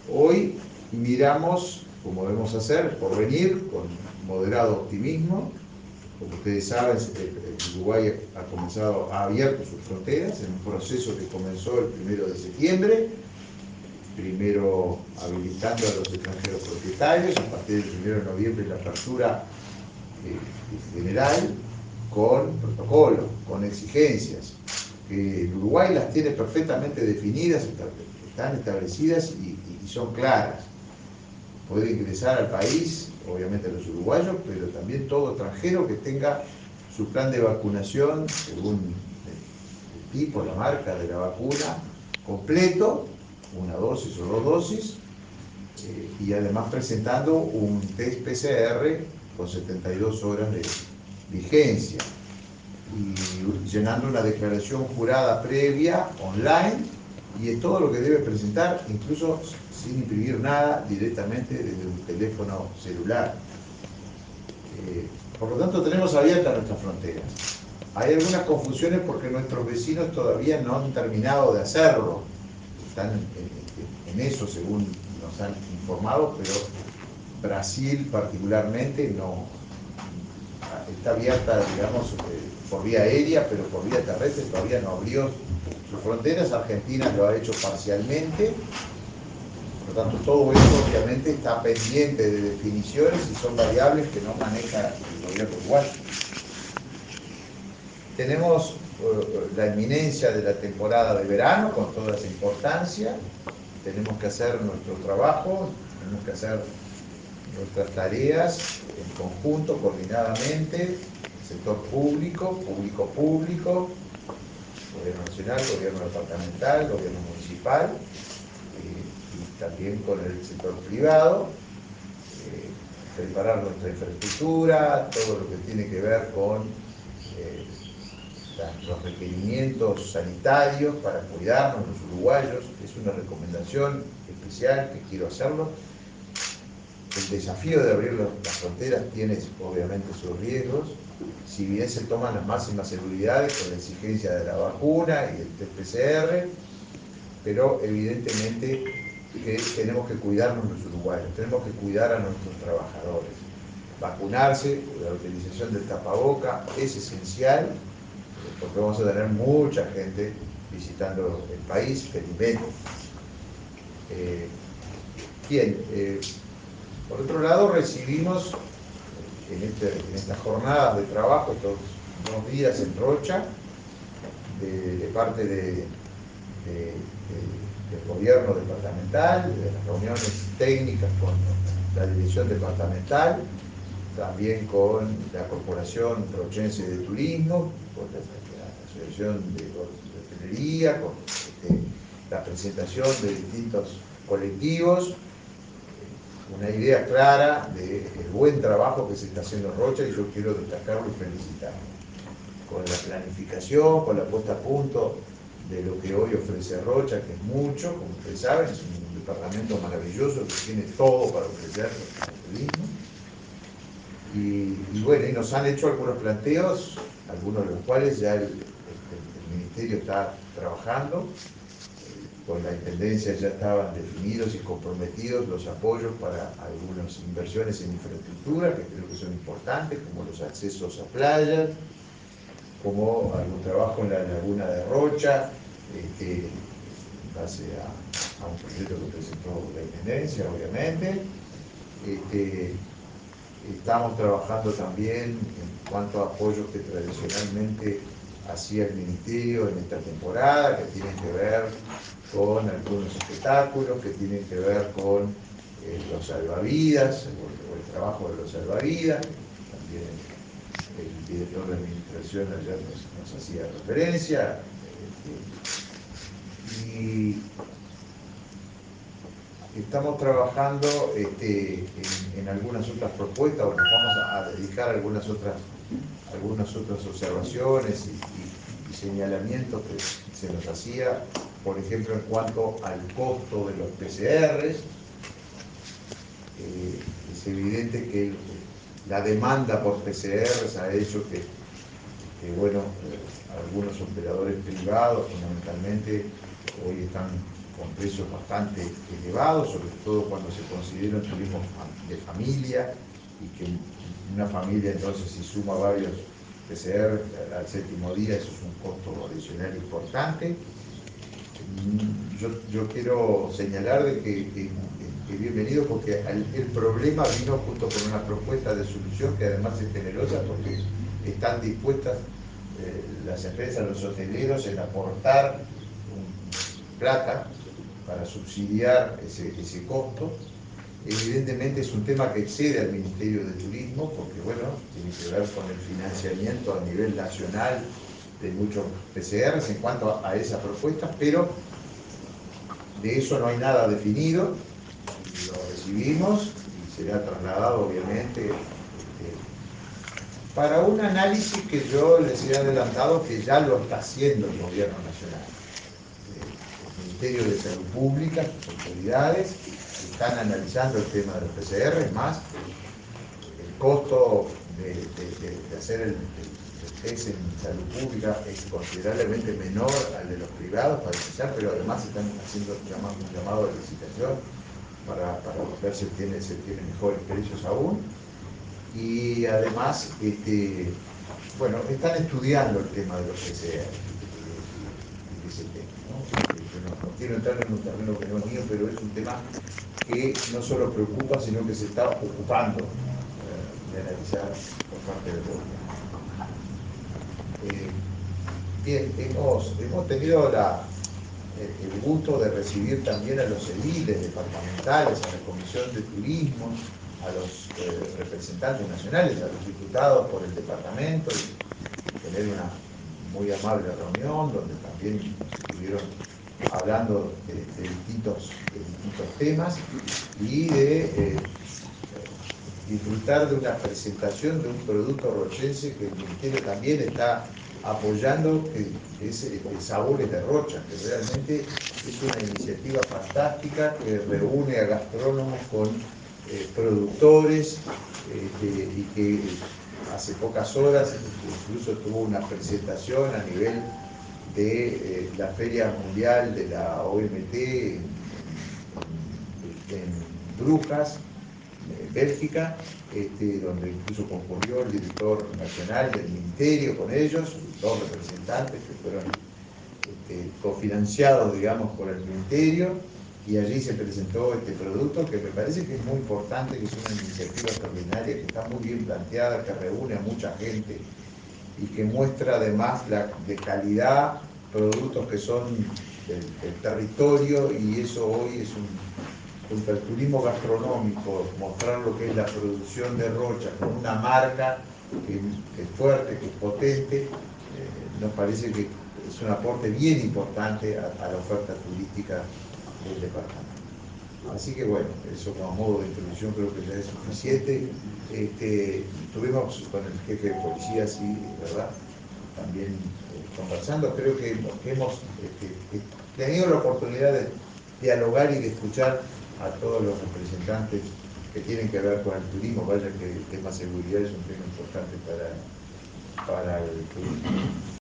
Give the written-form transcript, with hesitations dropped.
Hoy miramos, como debemos hacer, por venir, con moderado optimismo. Como ustedes saben, Uruguay ha abierto sus fronteras en un proceso que comenzó el 1 de septiembre, primero habilitando a los extranjeros propietarios, a partir del 1 de noviembre la apertura general, con protocolo, con exigencias, que en Uruguay las tiene perfectamente definidas, están establecidas y son claras. Puede ingresar al país, obviamente los uruguayos, pero también todo extranjero que tenga su plan de vacunación, según el tipo, la marca de la vacuna, completo, una dosis o 2 dosis, y además presentando un test PCR con 72 horas de vigencia y llenando una declaración jurada previa online, y es todo lo que debe presentar, incluso sin imprimir nada, directamente desde un teléfono celular. Por lo tanto, tenemos abiertas nuestras fronteras. Hay algunas confusiones porque nuestros vecinos todavía no han terminado de hacerlo, están en eso según nos han informado, pero Brasil particularmente no está abierta, digamos, por vía aérea, pero por vía terrestre todavía no abrió sus fronteras. Argentina lo ha hecho parcialmente, por lo tanto todo esto obviamente está pendiente de definiciones y son variables que no maneja el gobierno uruguayo. Tenemos la inminencia de la temporada de verano con toda esa importancia, tenemos que hacer nuestro trabajo, tenemos que hacer nuestras tareas en conjunto, coordinadamente, sector público, público, gobierno nacional, gobierno departamental, gobierno municipal, y también con el sector privado, preparar nuestra infraestructura, todo lo que tiene que ver con los requerimientos sanitarios para cuidarnos los uruguayos. Es una recomendación especial que quiero hacerlo. El desafío de abrir las fronteras tiene obviamente sus riesgos, si bien se toman las máximas seguridades con la exigencia de la vacuna y el test PCR, pero evidentemente que tenemos que cuidarnos los uruguayos, tenemos que cuidar a nuestros trabajadores. Vacunarse, la utilización del tapaboca es esencial, porque vamos a tener mucha gente visitando el país, felizmente. Por otro lado, recibimos en estas jornadas de trabajo, estos 2 días en Rocha, de parte del gobierno departamental, de las reuniones técnicas con la dirección departamental, también con la Corporación Rochense de Turismo, con la Asociación de Hotelería, con la presentación de distintos colectivos, una idea clara del buen trabajo que se está haciendo en Rocha, y yo quiero destacarlo y felicitarlo. Con la planificación, con la puesta a punto de lo que hoy ofrece Rocha, que es mucho, como ustedes saben, es un departamento maravilloso que tiene todo para ofrecer al turismo. Y bueno, y nos han hecho algunos planteos, algunos de los cuales ya el Ministerio está trabajando. Con la Intendencia ya estaban definidos y comprometidos los apoyos para algunas inversiones en infraestructura, que creo que son importantes, como los accesos a playas, como algún trabajo en la laguna de Rocha, en base a un proyecto que presentó la Intendencia, obviamente. Estamos trabajando también en cuanto a apoyos que tradicionalmente hacía el Ministerio en esta temporada, que tienen que ver con algunos espectáculos, que tienen que ver con los salvavidas, o el trabajo de los salvavidas. También el director de administración ayer nos hacía referencia. Y estamos trabajando en algunas otras propuestas, o nos vamos a dedicar a algunas otras observaciones y señalamientos que se nos hacía, por ejemplo, en cuanto al costo de los PCRs. Es evidente que la demanda por PCRs ha hecho que bueno, algunos operadores privados fundamentalmente hoy están con precios bastante elevados, sobre todo cuando se considera un turismo de familia, y que una familia entonces si suma varios PCR al séptimo día, eso es un costo adicional importante. Yo quiero señalar de que bienvenido, porque el problema vino junto con una propuesta de solución que además es generosa, porque están dispuestas las empresas, los hoteleros, en aportar plata para subsidiar ese costo. Evidentemente es un tema que excede al Ministerio de Turismo, porque bueno, tiene que ver con el financiamiento a nivel nacional de muchos PCRs en cuanto a esa propuesta, pero de eso no hay nada definido. Lo recibimos y será trasladado obviamente para un análisis que yo les he adelantado que ya lo está haciendo el gobierno nacional. El Ministerio de Salud Pública, sus autoridades, están analizando el tema de los PCR. Es más, el costo de hacer el test en salud pública es considerablemente menor al de los privados, para empezar, pero además están haciendo un llamado de licitación para ver si se tienen mejores precios aún. Y además, bueno, están estudiando el tema de los PCR, ese tema, ¿no? Yo no quiero entrar en un terreno que no es mío, pero es un tema que no solo preocupa, sino que se está ocupando de analizar por parte del gobierno. Bien, hemos tenido el gusto de recibir también a los ediles departamentales, a la Comisión de Turismo, a los representantes nacionales, a los diputados por el departamento, y tener una muy amable reunión donde también estuvieron hablando de distintos temas y de disfrutar de una presentación de un producto rochense que el Ministerio también está apoyando, que es Sabores de Rocha, que realmente es una iniciativa fantástica que reúne a gastrónomos con productores, y que hace pocas horas incluso tuvo una presentación a nivel de la Feria Mundial de la OMT en Brujas, Bélgica, donde incluso concurrió el director nacional del ministerio con ellos, dos representantes que fueron cofinanciados, digamos, por el ministerio, y allí se presentó este producto que me parece que es muy importante, que es una iniciativa extraordinaria, que está muy bien planteada, que reúne a mucha gente y que muestra además de calidad productos que son del territorio, y eso hoy es junto al turismo gastronómico, mostrar lo que es la producción de Rocha con una marca que es fuerte, que es potente, nos parece que es un aporte bien importante a la oferta turística del departamento. Así que bueno, eso como modo de introducción creo que ya es suficiente. Estuvimos con el jefe de policía, sí, ¿verdad? También conversando. Creo que hemos tenido la oportunidad de dialogar y de escuchar a todos los representantes que tienen que ver con el turismo. Vaya que el tema seguridad es un tema importante para el turismo.